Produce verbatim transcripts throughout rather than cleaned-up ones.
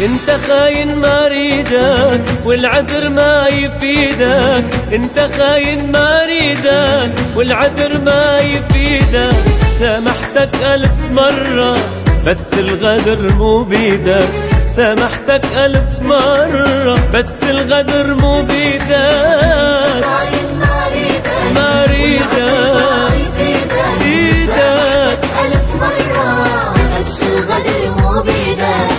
انت خاين ما ريدك والعذر ما يفيدك، انت خاين ما ريدك والعذر ما يفيدك. سامحتك ألف مرة بس الغدر مو بيدك، سامحتك ألف مرة بس الغدر مو بيدك. ما ريدك بيدك ألف مرة بس الغدر مو بيدك.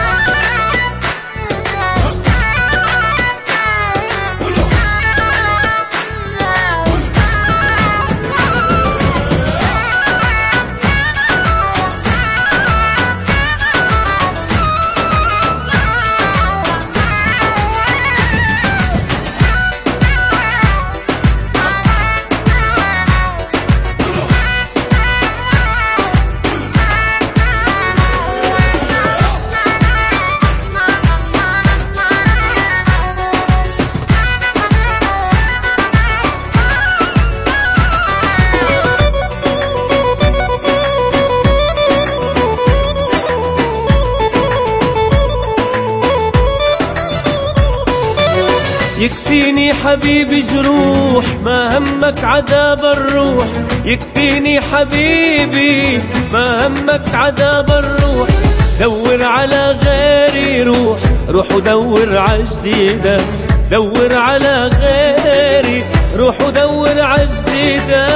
يكفيني حبيبي جروح ما همك عذاب الروح، يكفيني حبيبي ما همك عذاب الروح. دور على غيري روح، روح ودور عجديدة، دور على غيري روح ودور عجديدة.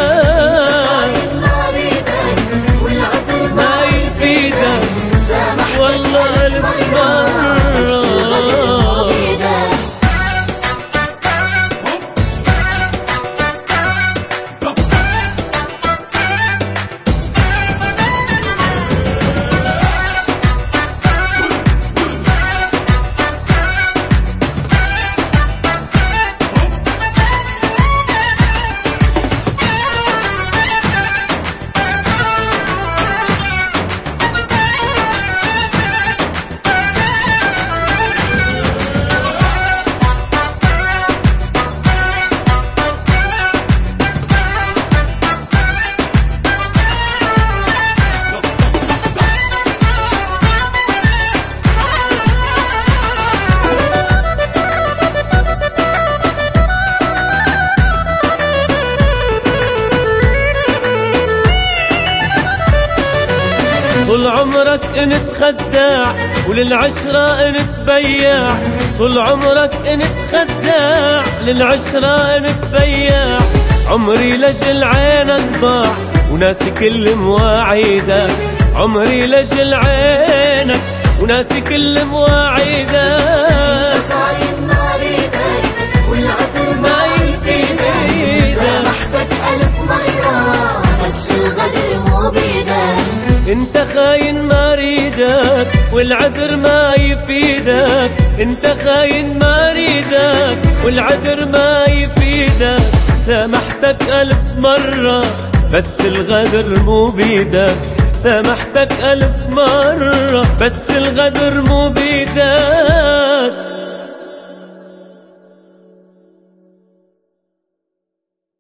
ما يفيدك والله ألف مرة. طول عمرك انت خداع وللعشرة انت بياع، طول عمرك انت خداع للعشرة انت بياع. عمري لجل عينك ضاع وناسي كل مواعيدك، عمري لجل عينك وناسي كل مواعيدك. ما ريدك والعذر ما يفيدك، سامحتك ألف مرة بس الغدر مو بيدك. انت خاين ما ريدك والعذر ما يفيدك، انت خاين ما ريدك والعذر ما يفيدك. سامحتك ألف مرة بس الغدر مو بيدك، سامحتك ألف مرة بس الغدر مو بيدك.